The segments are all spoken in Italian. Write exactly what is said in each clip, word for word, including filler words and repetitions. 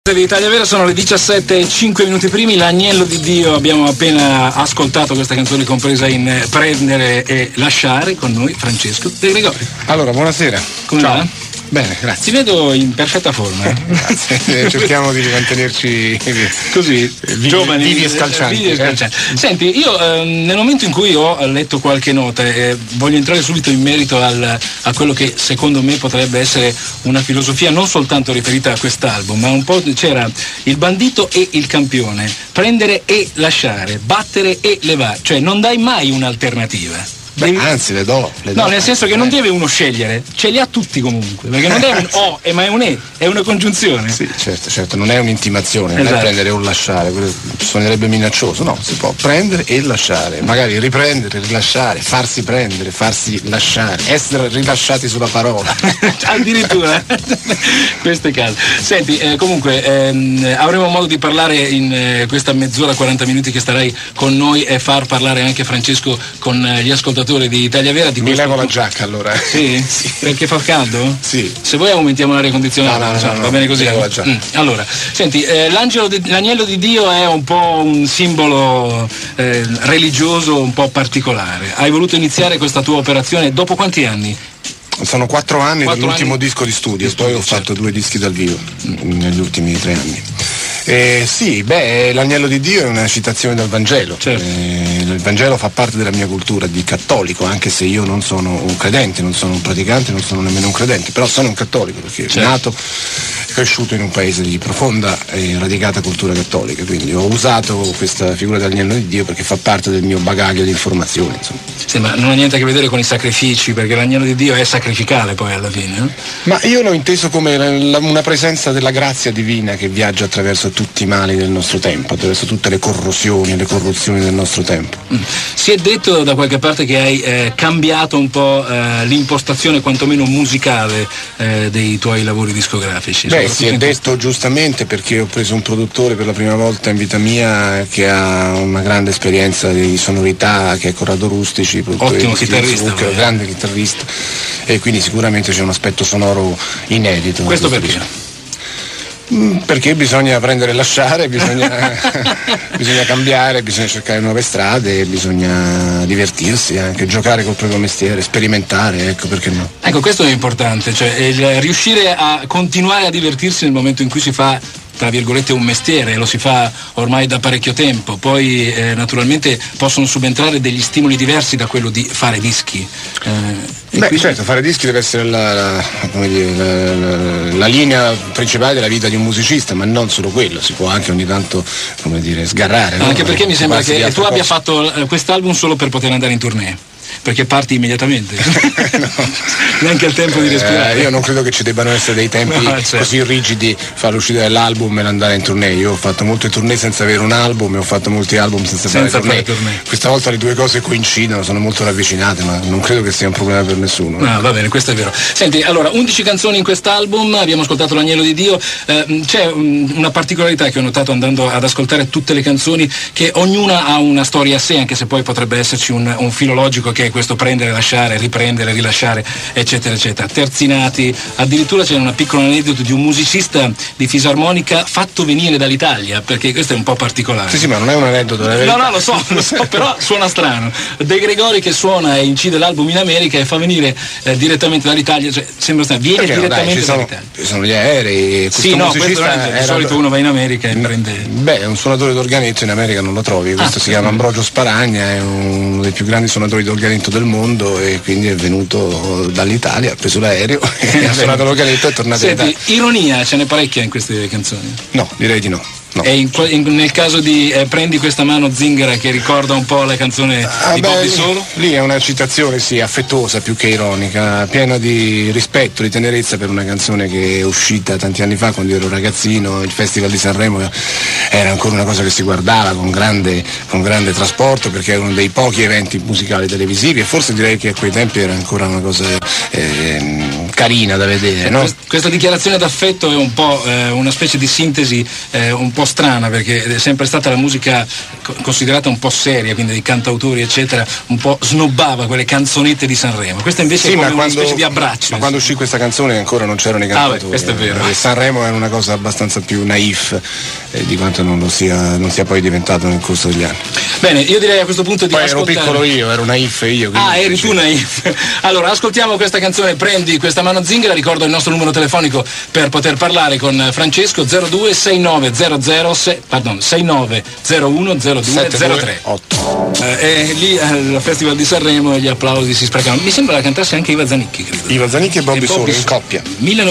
Di Italia Vera, sono le diciassette e cinque minuti primi. L'Agnello di Dio, abbiamo appena ascoltato questa canzone compresa in Prendere e Lasciare, con noi Francesco De Gregori. Allora, buonasera. Come Ciao. va? Bene, grazie. Ti vedo in perfetta forma. Eh? Grazie, cerchiamo di mantenerci così vivi, giovani, vivi e scalcianti. Vivi e scalcianti. Eh? Senti, io eh, nel momento in cui ho letto qualche nota, eh, voglio entrare subito in merito al, a quello che secondo me potrebbe essere una filosofia non soltanto riferita a quest'album, ma un po' c'era il bandito e il campione, prendere e lasciare, battere e levare, cioè non dai mai un'alternativa. Beh, anzi le do, le do. No, nel senso che non deve uno scegliere, ce li ha tutti comunque, perché non è un o, eh, ma è un e, è una congiunzione. Sì, certo, certo, non è un'intimazione, non esatto. è prendere o lasciare, quello suonerebbe minaccioso, no, si può prendere e lasciare, magari riprendere, rilasciare, farsi prendere, farsi lasciare, essere rilasciati sulla parola. Addirittura, questo è caso. Senti, eh, comunque ehm, avremo modo di parlare in eh, questa mezz'ora, quaranta minuti che starai con noi e far parlare anche Francesco con eh, gli ascoltatori di Italia Vera. Di Mi questo... levo la giacca allora. Sì? Sì? Perché fa caldo? Sì. Se vuoi aumentiamo l'aria condizionata, no, no, insomma, no, va no, bene così? Mm. Allora, senti, eh, l'angelo di, l'agnello di Dio è un po' un simbolo eh, religioso un po' particolare. Hai voluto iniziare questa tua operazione dopo quanti anni? Sono quattro anni quattro dall'ultimo anni disco di studio, di poi studio, ho certo. fatto due dischi dal vivo negli ultimi tre anni. Eh, sì, beh, l'agnello di Dio è una citazione dal Vangelo. Certo. Eh, il Vangelo fa parte della mia cultura di cattolico, anche se io non sono un credente, non sono un praticante, non sono nemmeno un credente, però sono un cattolico perché certo. nato e cresciuto in un paese di profonda e radicata cultura cattolica, quindi ho usato questa figura dell'agnello di Dio perché fa parte del mio bagaglio di informazioni. Insomma. Sì, ma non ha niente a che vedere con i sacrifici, perché l'agnello di Dio è sacrificale poi alla fine. Eh? Ma io l'ho inteso come la, la, una presenza della grazia divina che viaggia attraverso tutti i mali del nostro tempo, attraverso tutte le corrosioni e le corruzioni del nostro tempo. Mm. Si è detto da qualche parte che hai eh, cambiato un po' eh, l'impostazione quantomeno musicale eh, dei tuoi lavori discografici. Beh, si è detto giustamente perché ho preso un produttore per la prima volta in vita mia che ha una grande esperienza di sonorità, che è Corrado Rustici, ottimo chitarrista, un grande chitarrista, e quindi sicuramente c'è un aspetto sonoro inedito. Questo perché? Perché bisogna prendere e lasciare, bisogna, bisogna cambiare, bisogna cercare nuove strade, bisogna divertirsi, anche giocare col proprio mestiere, sperimentare, ecco, perché no. Ecco, questo è importante, cioè il riuscire a continuare a divertirsi nel momento in cui si fa, tra virgolette, un mestiere, lo si fa ormai da parecchio tempo, poi eh, naturalmente possono subentrare degli stimoli diversi da quello di fare dischi. Eh, Beh, quindi... certo, fare dischi deve essere la, la, come dire, la, la, la linea principale della vita di un musicista, ma non solo quello, si può anche ogni tanto, come dire, sgarrare. Anche no? perché mi sembra che tu abbia cose. fatto eh, quest'album solo per poter andare in tournée. Perché parti immediatamente. No. Neanche il tempo di respirare. Eh, io non credo che ci debbano essere dei tempi no, certo. così rigidi, fare l'uscita dell'album e andare in tournée. Io ho fatto molte tournée senza avere un album e ho fatto molti album senza, senza fare tournée. tournée. Questa volta le due cose coincidono, sono molto ravvicinate, ma non credo che sia un problema per nessuno. No, va bene, questo è vero. Senti, allora, undici canzoni in quest'album, abbiamo ascoltato l'Agnello di Dio, eh, c'è un, una particolarità che ho notato andando ad ascoltare tutte le canzoni, che ognuna ha una storia a sé, anche se poi potrebbe esserci un, un filo logico che è questo prendere, lasciare, riprendere, rilasciare, eccetera, eccetera. Terzinati, addirittura c'è una piccola aneddoto di un musicista di fisarmonica fatto venire dall'Italia, perché questo è un po' particolare. Sì, sì, ma non è un aneddoto, è No, no, lo so, lo so, però suona strano. De Gregori che suona e incide l'album in America e fa venire eh, direttamente dall'Italia, cioè sembra strano, viene perché direttamente no, dai, ci sono, dall'Italia. Ci sono gli aerei, questo sì, no, musicista questo è, di era... solito uno va in America e prende. Beh, un suonatore d'organetto in America non lo trovi, questo ah, si chiama Ambrogio Sparagna, è uno dei più grandi suonatori d'organetto del mondo e quindi è venuto dall'Italia, ha preso l'aereo e ha suonato l'organetto e è tornato in Italia. Ironia ce n'è parecchia in queste canzoni? No, direi di no. No. E in, in, nel caso di eh, Prendi questa mano Zingara, che ricorda un po' la canzone ah, di beh, Bobby Solo? Lì è una citazione, sì, affettuosa più che ironica, piena di rispetto, di tenerezza per una canzone che è uscita tanti anni fa quando ero ragazzino. Il Festival di Sanremo era ancora una cosa che si guardava con grande, con grande trasporto, perché era uno dei pochi eventi musicali televisivi e forse direi che a quei tempi era ancora una cosa eh, carina da vedere, no? Questa dichiarazione d'affetto è un po' eh, una specie di sintesi eh, un po' strana, perché è sempre stata la musica co- considerata un po' seria, quindi dei cantautori eccetera, un po' snobbava quelle canzonette di Sanremo. Questa invece sì, è come ma una quando, specie di abbraccio. Ma quando uscì questa canzone ancora non c'erano i cantautori. Ah, beh, questo è vero. E Sanremo era una cosa abbastanza più naif eh, di quanto non lo sia, non sia poi diventato nel corso degli anni. Bene, io direi a questo punto di poi ascoltare... ero piccolo io, ero naif io. Ah, eri tu naif. Allora, ascoltiamo questa canzone, Prendi questa mano zingara. Ricordo il nostro numero telefonico per poter parlare con Francesco: zero due sei nove zero zero sei, pardon, sei nove zero uno zero due zero tre. Eh, e lì al Festival di Sanremo gli applausi si sprecano. Mi sembra cantasse anche Iva Zanicchi, credo. Iva Zanicchi e Bobby, e Bobby Solo in coppia.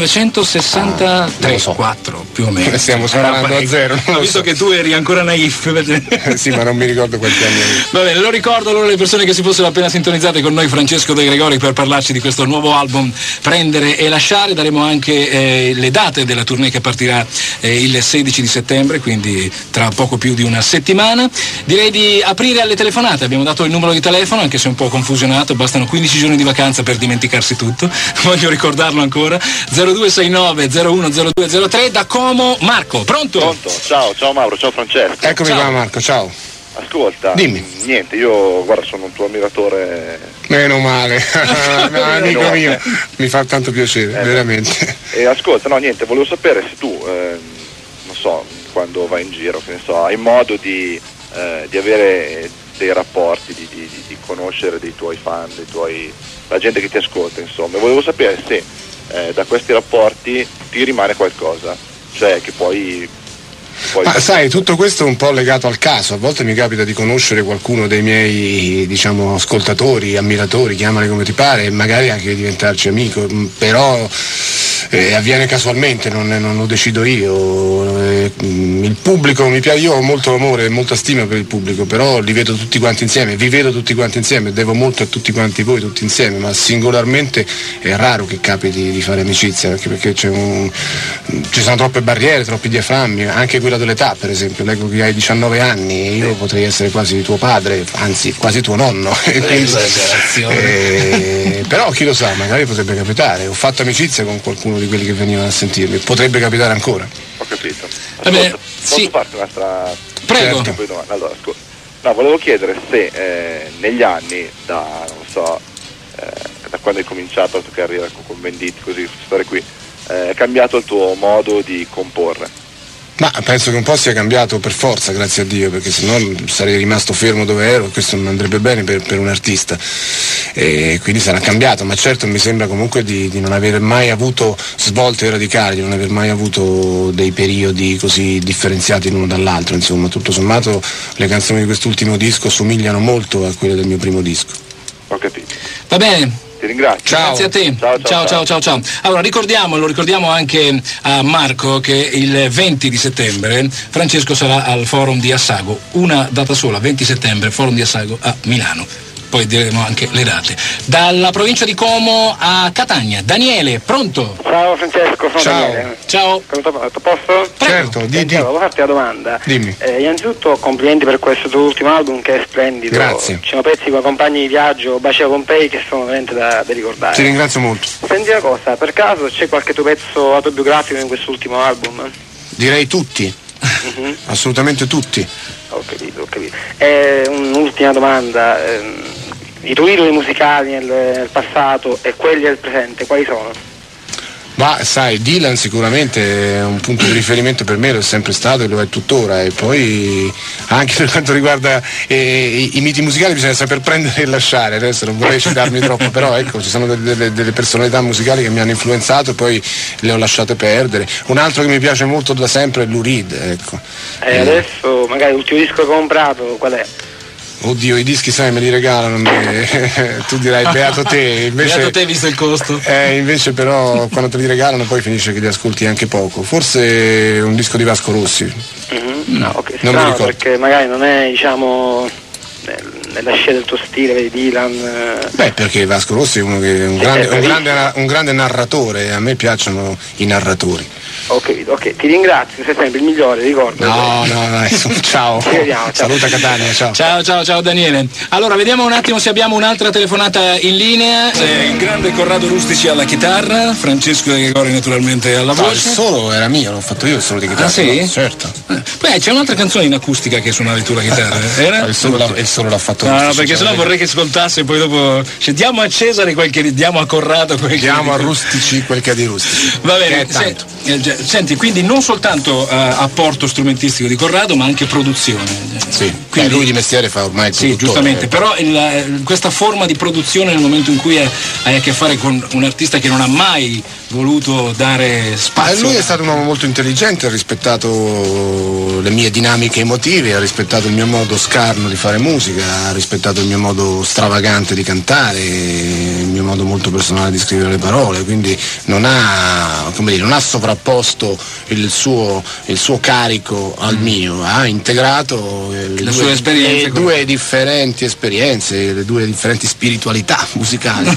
millenovecentosessantatré, so. quattro più o meno. Ne stiamo sparando a zero. Ho visto so. che tu eri ancora naif. Sì, ma non mi ricordo quanti anni avevo. Va bene, lo ricordo allora le persone che si fossero appena sintonizzate con noi, Francesco De Gregori, per parlarci di questo nuovo album Prendere e Lasciare. Daremo anche eh, le date della tournée che partirà eh, il sedici di settembre, quindi tra poco più di una settimana. Direi di aprire alle telefonate. Abbiamo dato il numero di telefono, anche se un po' confusionato, bastano quindici giorni di vacanza per dimenticarsi tutto. Voglio ricordarlo ancora. zero due sei nove zero uno zero due zero tre. Da Como, Marco, pronto? Pronto, ciao, ciao Mauro, ciao Francesco. Eccomi ciao. qua Marco, ciao. Ascolta, dimmi. Niente, io guarda sono un tuo ammiratore. Meno male, no, amico no. mio, mi fa tanto piacere, eh, veramente. E ascolta, no niente, volevo sapere se tu, eh, non so, quando vai in giro, che ne so, hai modo di, eh, di avere dei rapporti, di, di, di conoscere dei tuoi fan, dei tuoi, la gente che ti ascolta, insomma. E volevo sapere se eh, da questi rapporti ti rimane qualcosa, cioè che poi... Poi Ma sai, tutto questo è un po' legato al caso. A volte mi capita di conoscere qualcuno dei miei, diciamo, ascoltatori, ammiratori, chiamali come ti pare, e magari anche diventarci amico, però eh, avviene casualmente, non, non lo decido io. Eh, il pubblico mi piace, io ho molto amore e molta stima per il pubblico, però li vedo tutti quanti insieme, vi vedo tutti quanti insieme, devo molto a tutti quanti voi, tutti insieme, ma singolarmente è raro che capiti di fare amicizia, anche perché c'è un, ci sono troppe barriere, troppi diaframmi, anche quella dell'età, per esempio. Leggo che hai diciannove anni e io potrei essere quasi tuo padre, anzi quasi tuo nonno. Quindi, eh, però chi lo sa, magari potrebbe capitare. Ho fatto amicizia con qualcuno di quelli che venivano a sentirmi, potrebbe capitare ancora. Ho capito. Ascolta, Vabbè, posso sì. farti un'altra Prego. Certo. Allora, ascolta. No, volevo chiedere se eh, negli anni, da non so, eh, da quando hai cominciato la tua carriera con Venditti, così, queste storie qui, eh, è cambiato il tuo modo di comporre? Ma penso che un po' sia cambiato per forza, grazie a Dio, perché sennò sarei rimasto fermo dove ero e questo non andrebbe bene per, per un artista, e quindi sarà cambiato, ma certo mi sembra comunque di, di non aver mai avuto svolte radicali, di non aver mai avuto dei periodi così differenziati l'uno dall'altro. Insomma, tutto sommato le canzoni di quest'ultimo disco somigliano molto a quelle del mio primo disco. Ho capito. Va bene. Ti ringrazio. Ciao. Grazie a te. Ciao ciao, ciao ciao ciao ciao. Allora ricordiamo, lo ricordiamo anche a Marco, che il venti di settembre Francesco sarà al Forum di Assago, una data sola, venti settembre, Forum di Assago a Milano. Poi diremo anche le date. Dalla provincia di Como a Catania, Daniele, pronto? Ciao Francesco, sono Ciao. Daniele. Ciao. Tutto a posto? Certo, di, di. Volevo farti una domanda. Dimmi. Eh, innanzitutto complimenti per questo tuo ultimo album che è splendido. Grazie. Ci sono pezzi con compagni di viaggio, Baci a Pompei, che sono veramente da, da ricordare. Ti ringrazio molto. Senti una cosa, per caso c'è qualche tuo pezzo autobiografico in quest'ultimo album? Direi tutti. Mm-hmm. Assolutamente tutti. Ho capito, ho capito. Eh, un'ultima domanda. ehm, I tuoi idoli musicali nel, nel passato e quelli del presente, quali sono? Ma sai, Dylan sicuramente è un punto di riferimento per me, lo è sempre stato e lo è tuttora, e poi anche per quanto riguarda eh, i, i miti musicali bisogna saper prendere e lasciare. Adesso non vorrei citarmi troppo, però ecco, ci sono delle, delle, delle personalità musicali che mi hanno influenzato e poi le ho lasciate perdere. Un altro che mi piace molto da sempre è Lou Reed, ecco. E eh, adesso magari l'ultimo disco che ho comprato qual è? Oddio, i dischi sai me li regalano, me... tu dirai beato te, invece, beato te visto il costo. Eh, invece però quando te li regalano poi finisce che li ascolti anche poco. Forse un disco di Vasco Rossi. Mm-hmm. No, ok, non mi ricordo. Perché magari non è, diciamo, nella scelta del tuo stile, vedi Dylan? Eh... Beh, perché Vasco Rossi è uno che è un, grande, un, grande, un grande narratore, e a me piacciono i narratori. Ho capito, ok, ti ringrazio, sei sempre il migliore, ricordo. No, no, no, ciao. Ci vediamo, ciao. Saluta Catania, ciao. Ciao, ciao, ciao Daniele. Allora, vediamo un attimo se abbiamo un'altra telefonata in linea. C'è il grande Corrado Rustici alla chitarra, Francesco De Gregori naturalmente alla voce. No, il solo era mio, l'ho fatto io il solo di chitarra. Ah, sì? No, certo. Eh, Beh, c'è un'altra canzone in acustica che suonavi tu la chitarra, era? il, solo l'ha, il solo l'ha fatto No, Rustici, no, perché cioè, sennò vorrei che ascoltasse e poi dopo cioè, diamo a Cesare quel che diamo a Corrado quel diamo che a Rustici quel che ha di Rustici. Va bene, che è tanto. Se, eh, senti, quindi non soltanto uh, apporto strumentistico di Corrado, ma anche produzione. Sì, quindi Beh, lui di mestiere fa ormai il sì, giustamente, eh. però il, questa forma di produzione nel momento in cui è, hai a che fare con un artista che non ha mai voluto dare spazio. Eh, lui è stato un uomo molto intelligente, ha rispettato le mie dinamiche emotive, ha rispettato il mio modo scarno di fare musica, ha rispettato il mio modo stravagante di cantare, il mio modo molto personale di scrivere le parole, quindi non ha, come dire, non ha sovrapposto il suo, il suo carico al mio, ha integrato le la due, sua esperienza le due differenti esperienze, le due differenti spiritualità musicali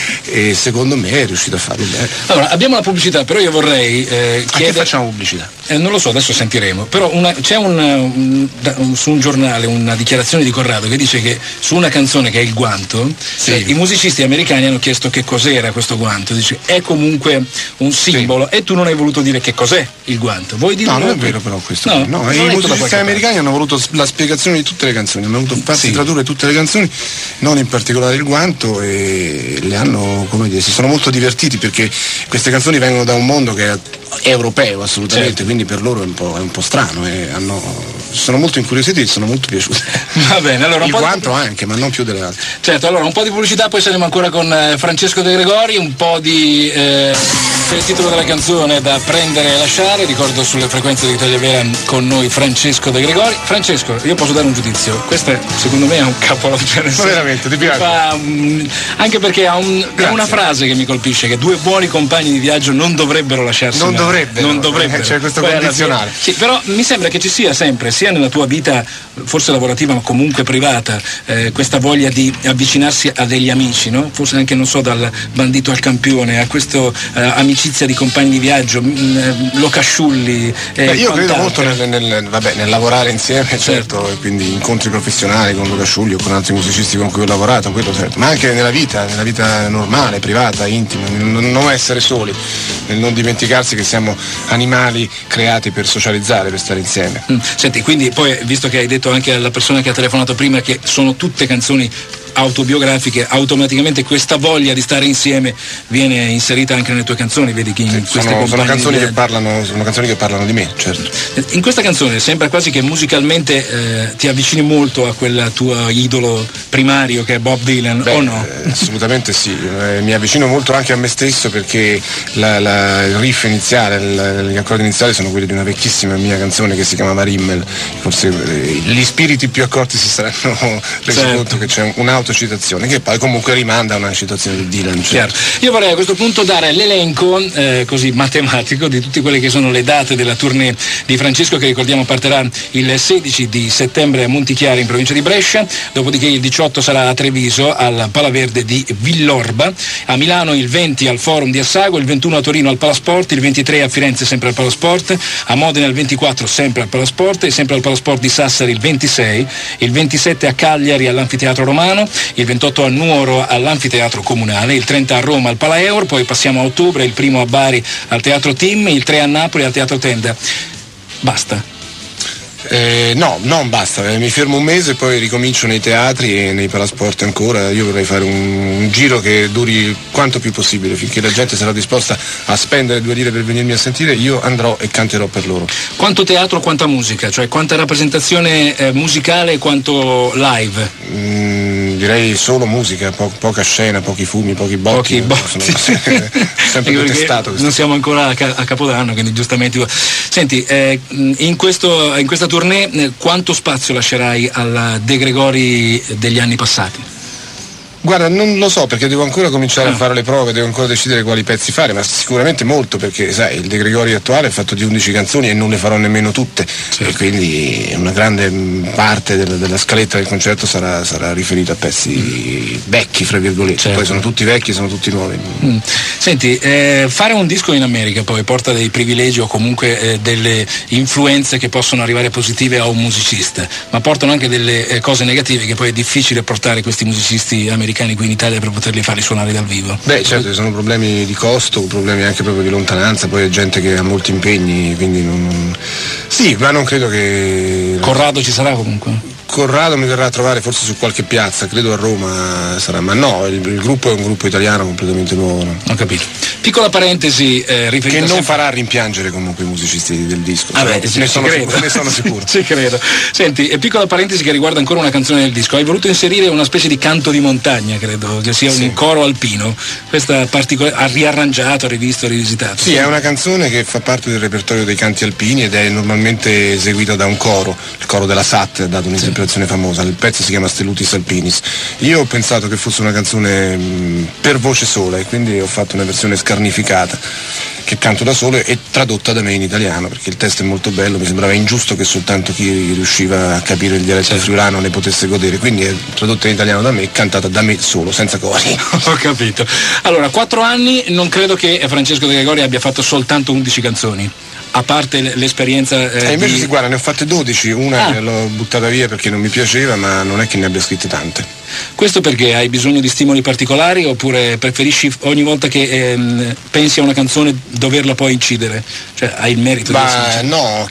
e secondo me è riuscito a farlo bene. Allora, abbiamo la pubblicità, però io vorrei eh, chiedere... Che facciamo pubblicità? Eh, non lo so, adesso sentiremo, però una, c'è un, un, un, su un giornale una dichiarazione di Corrado che dice che su una canzone che è Il Guanto, sì. eh, i musicisti americani hanno chiesto che cos'era questo guanto, dice è comunque un simbolo, sì. E tu non hai voluto dire che cos'è il guanto, vuoi dire? No, non è vero però questo. No, no, i musicisti americani hanno voluto la spiegazione di tutte le canzoni, hanno voluto farsi sì. tradurre tutte le canzoni, non in particolare il guanto, e le hanno, come dire, si sono molto divertiti perché queste canzoni vengono da un mondo che è europeo assolutamente, certo. Quindi per loro è un po', è un po' strano e hanno, sono molto incuriositi e sono molto piaciuti. Va bene, allora un il po' guanto di... anche, ma non più delle altre. Certo, allora un po' di pubblicità, poi saremo ancora con eh, Francesco De Gregori, un po' di eh, il titolo della canzone Da prendere e lasciare, ricordo sulle frequenze di Italia Vera con noi Francesco De Gregori. Francesco, io posso dare un giudizio, questo è, secondo me è un capolavoro. Veramente, ti piace? Fa, um, anche perché ha, un, ha una frase che mi colpisce, che due buoni compagni di viaggio non dovrebbero lasciarsi non mai. dovrebbero, non dovrebbero. C'è questo poi condizionale. Sì, però mi sembra che ci sia sempre, sia nella tua vita forse lavorativa ma comunque privata, eh, questa voglia di avvicinarsi a degli amici, no? Forse anche, non so, dal bandito al campione, a questa eh, amicizia di compagni di viaggio, mh, Locasciulli. Eh, Beh, io credo molto nel, nel, vabbè, nel lavorare insieme, certo, certo, e quindi incontri professionali con Locasciulli o con altri musicisti con cui ho lavorato, quello certo, ma anche nella vita, nella vita normale, privata, intima, non, non essere soli, nel non dimenticarsi che siamo animali creati per socializzare, per stare insieme. Mm. Senti, quindi poi, visto che hai detto anche alla persona che ha telefonato prima che sono tutte canzoni autobiografiche, automaticamente questa voglia di stare insieme viene inserita anche nelle tue canzoni, vedi che in sì, queste sono, sono canzoni di... che parlano sono canzoni che parlano di me, certo. In questa canzone sembra quasi che musicalmente eh, ti avvicini molto a quel tuo idolo primario che è Bob Dylan. Beh, o no? Eh, assolutamente sì, eh, mi avvicino molto anche a me stesso perché la, la, il riff iniziale, il, gli accordi iniziali sono quelli di una vecchissima mia canzone che si chiamava Rimmel, forse eh, gli spiriti più accorti si saranno resi certo. conto che c'è un autocitazione che poi comunque rimanda a una citazione di Dylan. Certo. Io vorrei a questo punto dare l'elenco eh, così matematico di tutte quelle che sono le date della tournée di Francesco, che ricordiamo partirà il sedici di settembre a Montichiari in provincia di Brescia, dopodiché il diciotto sarà a Treviso al Palaverde di Villorba, a Milano il venti al Forum di Assago, il ventuno a Torino al Palasport, il ventitré a Firenze sempre al Palasport, a Modena il ventiquattro sempre al Palasport e sempre al Palasport di Sassari il ventisei, il ventisette a Cagliari all'Anfiteatro Romano, il ventotto a Nuoro all'Anfiteatro Comunale, il trenta a Roma al Palaeur, poi passiamo a ottobre, il primo a Bari al Teatro Tim, il tre a Napoli al Teatro Tenda. Basta? Eh, no, non basta, eh, mi fermo un mese e poi ricomincio nei teatri e nei palasport ancora. Io vorrei fare un, un giro che duri quanto più possibile, finché la gente sarà disposta a spendere due lire per venirmi a sentire, io andrò e canterò per loro. Quanto teatro, quanta musica? Cioè quanta rappresentazione eh, musicale e quanto live? Mm, direi solo musica, po- poca scena, pochi fumi, pochi botti. Pochi botti. Sono sempre detestato questo. Non siamo ancora a, ca- a Capodanno, quindi giustamente. Senti, eh, in, questo, in questa tournée quanto spazio lascerai alla De Gregori degli anni passati? Guarda, non lo so perché devo ancora cominciare a fare le prove, devo ancora decidere quali pezzi fare, ma sicuramente molto, perché sai, il De Gregori attuale è fatto di undici canzoni e non le farò nemmeno tutte, certo. E quindi una grande parte della, della scaletta del concerto sarà, sarà riferita a pezzi mm. vecchi, fra virgolette, certo. Poi sono tutti vecchi, sono tutti nuovi. Mm. Senti, eh, fare un disco in America poi porta dei privilegi o comunque eh, delle influenze che possono arrivare positive a un musicista, ma portano anche delle eh, cose negative che poi è difficile portare questi musicisti americani qui in Italia per poterli farli suonare dal vivo. Beh, certo, ci sono problemi di costo, problemi anche proprio di lontananza, poi è gente che ha molti impegni, quindi non, non... sì, ma non credo che... Corrado ci sarà comunque? Corrado mi verrà a trovare forse su qualche piazza, credo a Roma sarà, ma no, il, il gruppo è un gruppo italiano completamente nuovo. No? Ho capito. Piccola parentesi, eh, che non sempre... farà rimpiangere comunque i musicisti del disco. Ah beh, ne, sono sicuro, ne sono sicuro. Ci credo. Senti, e piccola parentesi che riguarda ancora una canzone del disco. Hai voluto inserire una specie di canto di montagna, credo, che sia sì. un coro alpino. Questa particolare, ha riarrangiato, rivisto, rivisitato. Sì, è una canzone che fa parte del repertorio dei canti alpini ed è normalmente eseguita da un coro. Il coro della S A T ha dato un'interpretazione sì. famosa. Il pezzo si chiama Stellutis Alpinis. Io ho pensato che fosse una canzone mh, per voce sola e quindi ho fatto una versione scarnificata che canto da solo e tradotta da me in italiano, perché il testo è molto bello, mi sembrava ingiusto che soltanto chi riusciva a capire il dialetto certo. friulano ne potesse godere, quindi è tradotta in italiano da me e cantata da me solo, senza cori. Ho capito. Allora, quattro anni, non credo che Francesco De Gregori abbia fatto soltanto undici canzoni. A parte l'esperienza eh, eh, invece di... sì, guarda, ne ho fatte dodici, una ah. l'ho buttata via perché non mi piaceva, ma non è che ne abbia scritte tante. Questo perché hai bisogno di stimoli particolari oppure preferisci ogni volta che ehm, pensi a una canzone doverla poi incidere? Cioè hai il merito ma di essere... no,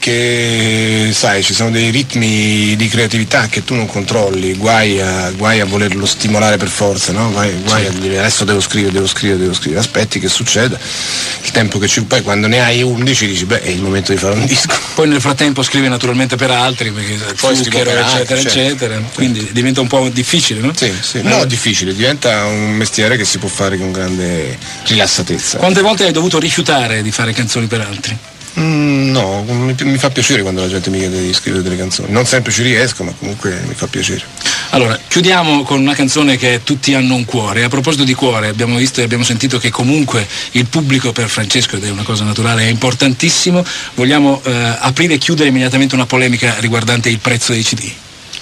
che sai, ci sono dei ritmi di creatività che tu non controlli, guai a, guai a volerlo stimolare per forza, no? Guai, guai sì. a dire adesso devo scrivere, devo scrivere, devo scrivere, aspetti che succeda, il tempo che ci... poi quando ne hai undici dici beh è il momento di fare un disco. Poi nel frattempo scrivi naturalmente per altri, perché poi Zucchero, per eccetera, altri, eccetera, certo. Quindi diventa un po' difficile, no? Sì, sì. No, allora. difficile, diventa un mestiere che si può fare con grande rilassatezza. Quante volte hai dovuto rifiutare di fare canzoni per altri? Mm, no, mi, mi fa piacere quando la gente mi chiede di scrivere delle canzoni. Non sempre ci riesco, ma comunque mi fa piacere. Allora, chiudiamo con una canzone che tutti hanno un cuore. A proposito di cuore, abbiamo visto e abbiamo sentito che comunque il pubblico per Francesco, ed è una cosa naturale, è importantissimo. Vogliamo eh, aprire e chiudere immediatamente una polemica riguardante il prezzo dei C D.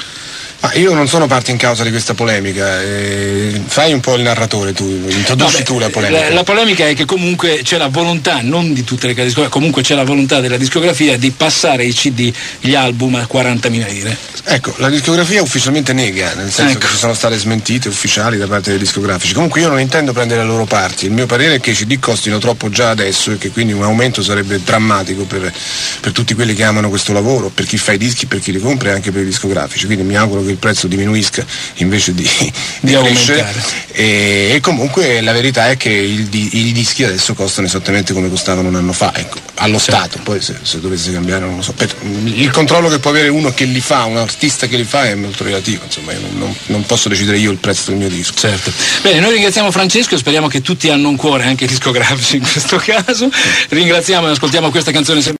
Ma io non sono parte in causa di questa polemica, eh, fai un po' il narratore tu, introduci Vabbè, tu la polemica. La, la polemica è che comunque c'è la volontà, non di tutte le case discografiche, comunque c'è la volontà della discografia di passare i C D, gli album a quarantamila lire. Ecco, la discografia ufficialmente nega, nel senso ecco. che ci sono state smentite ufficiali da parte dei discografici. Comunque io non intendo prendere le loro parti, il mio parere è che i C D costino troppo già adesso e che quindi un aumento sarebbe drammatico per, per tutti quelli che amano questo lavoro, per chi fa i dischi, per chi li compra e anche per i discografici. Quindi mi auguro che il prezzo diminuisca invece di, di, di crescere e, e comunque la verità è che il, i dischi adesso costano esattamente come costavano un anno fa, ecco, allo certo. Stato, poi se, se dovesse cambiare non lo so. Per, il controllo che può avere uno che li fa, un artista che li fa è molto relativo, insomma io non, non, non posso decidere io il prezzo del mio disco. Certo. Bene, noi ringraziamo Francesco e speriamo che tutti hanno un cuore, anche i discografici in questo caso. Ringraziamo e ascoltiamo questa canzone.